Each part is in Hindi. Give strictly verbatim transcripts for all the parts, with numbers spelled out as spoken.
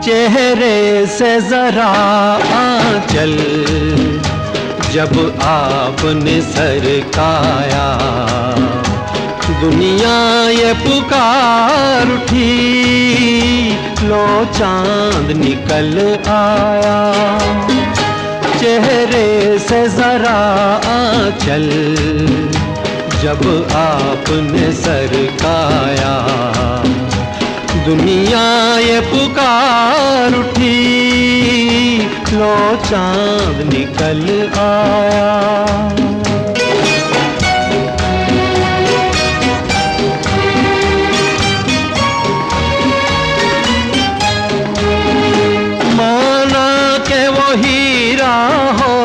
चेहरे से जरा आंचल जब आपने सरकाया, दुनिया ये पुकार उठी, लो चांद निकल आया। चेहरे से जरा आंचल जब आपने सरकाया, दुनिया ये पुकार उठी, लो चांद निकल आया। माना के वो हीरा हो,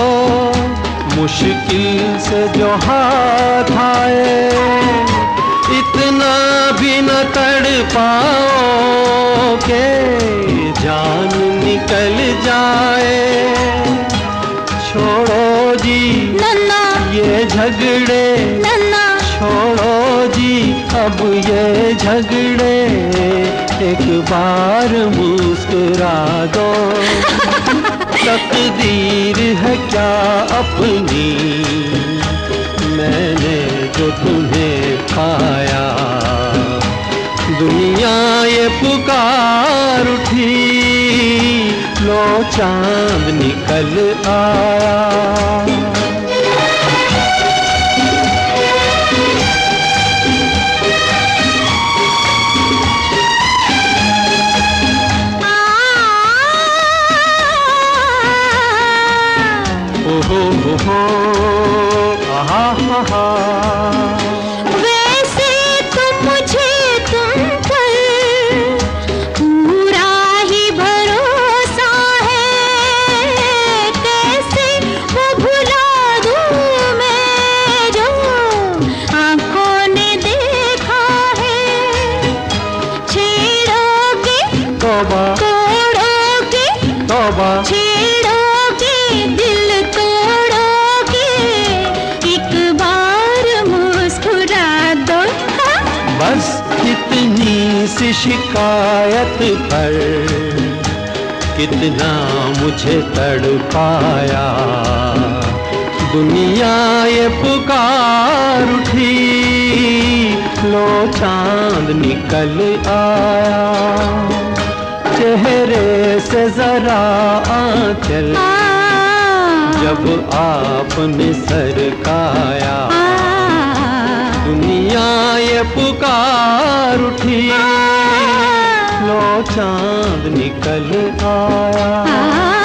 मुश्किल से जो हाथ आए, इतना भी न तड़ पाओ के जान निकल जाए। छोड़ो जी नन्ना ये झगड़े, नन्ना छोड़ो जी अब ये झगड़े, एक बार मुस्कुरा दो। तकदीर है क्या अपनी, मैंने जो तुम्हें पाया, दुनिया ये पुकार उठी, लो चांद निकल आया। ओहो हो हो आहा हा हा। वैसे तो मुझे तुम पर पूरा ही भरोसा है, कैसे वो भुला दूं मैं जो आंखों ने देखा है। छेड़ोगे तौबा तोड़ोगे, तौबा छेड़ोगे दिल तोड़ोगे, एक बार मुस्कुरा दो। बस कितनी सी शिकायत पर कितना मुझे तड़पाया, दुनिया ये पुकार उठी, लो चांद निकल आया। चेहरे से जरा आंचल जब आपने सरकाया, दुनिया ये पुकार उठी, लो चांद निकल आया।